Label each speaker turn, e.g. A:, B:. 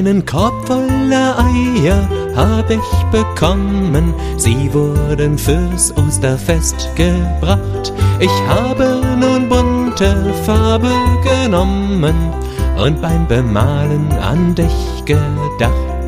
A: Einen Korb voller Eier hab ich bekommen, sie wurden fürs Osterfest gebracht. Ich habe nun bunte Farbe genommen und beim Bemalen an dich gedacht.